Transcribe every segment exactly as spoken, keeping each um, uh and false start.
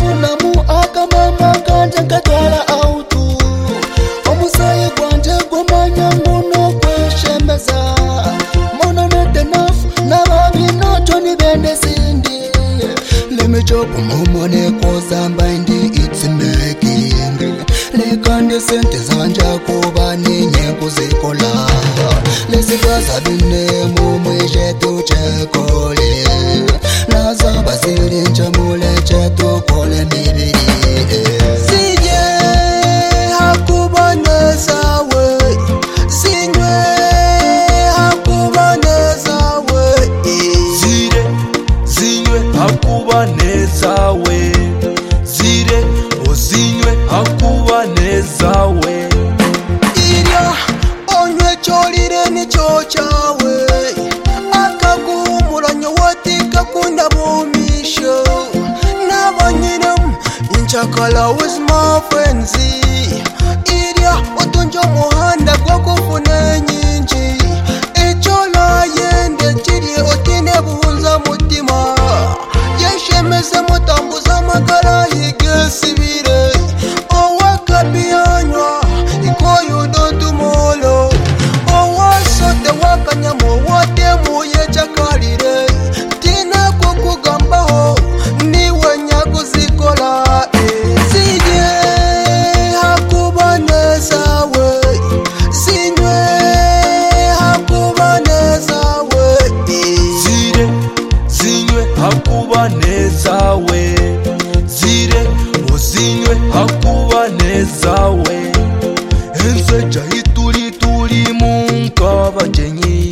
namu akamama kanje katwala autu omusayi gwanje gwamanya nguno kweshemeza mona nete nafu nababino toni bende sindi lemichopu mumone kozamba indi it's making lekande sente zanja kuba ninye kuzikola lesikaza bine mumwishe tuchekole nazaba zirinja mule chetu kole mibiri Sije hakuba nezawe Sinywe hakuba nezawe Zire, zinywe hakuba nezawe Zire, ozinywe hakuba nezawe Irya onywe cholire ni chochawe Akagumuranyo watika kunda bumisho Nabanyinam inchakala with my friends Irya otunjo muhanda kwa kufune nyinji Echola yende chiri otine buhunza mutima Yeshemese mutambuza magara higesibire Owaka biyanywa ikoyo dotumolo Owasote wakanyamo wote muye chakalire Tina kukugambaho niwe nyakuzikola Sije hakuba nezawe Sinywe hakuba nezawe Zire, zinywe hakuba nezawe Zire, ozinywe hakuba nezawe Enseja ituli tuli munkaba jenyi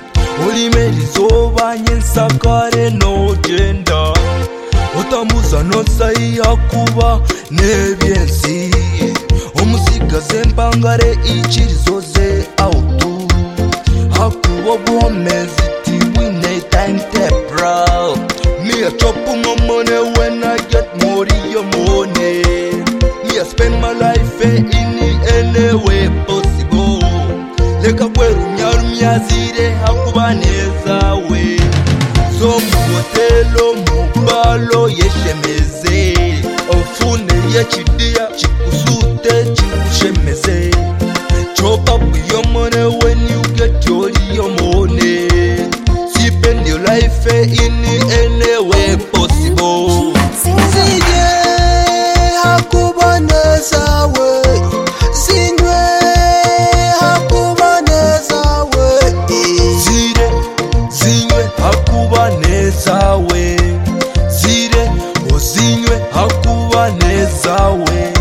Olimerizoba nyensakare no genda Otamuza no sayi hakuba nebyensi Omusigaze mpangare ichirizoze autu Hakuba bwomezi tiwine time tebra Me a chop my money when I get more your money Me a spend my life in any way possible Leka kweru nyaru myazire hakuba nezawe So muhotelo mubalo yeshemeze Ofune yechidia chikusute chikushemeze Chop up your money when you get your, your money Spend your life in any way possible Sije hakuba nezawe Sinywe hakuba nezawe Zire, zinywe hakuba nezawe Zire, ozinywe hakuba nezawe